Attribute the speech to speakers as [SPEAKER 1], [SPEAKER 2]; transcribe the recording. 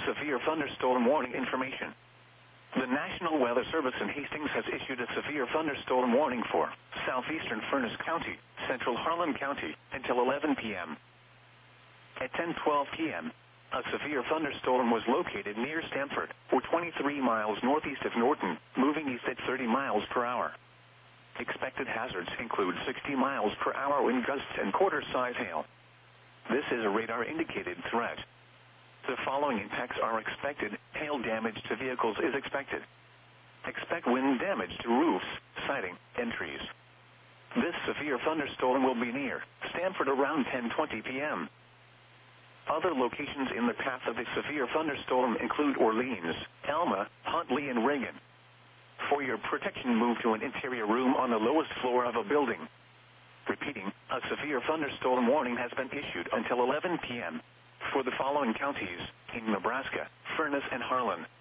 [SPEAKER 1] severe thunderstorm warning information. The National Weather Service in Hastings has issued a severe thunderstorm warning for southeastern Furness County, central Harlan County, until 11 p.m. At 10:12 p.m., a severe thunderstorm was located near Stamford, or 23 miles northeast of Norton, moving east at 30 miles per hour. Expected hazards include 60 miles per hour wind gusts and quarter-size hail. This is a radar-indicated threat. The following impacts are expected. Hail damage to vehicles is expected. Expect wind damage to roofs, siding, and trees. This severe thunderstorm will be near Stamford around 10:20 p.m. Other locations in the path of the severe thunderstorm include Orleans, Alma, Huntley, and Reagan. For your protection, move to an interior room on the lowest floor of a building. Repeating, a severe thunderstorm warning has been issued until 11 p.m. for the following counties in Nebraska: Furness and Harlan.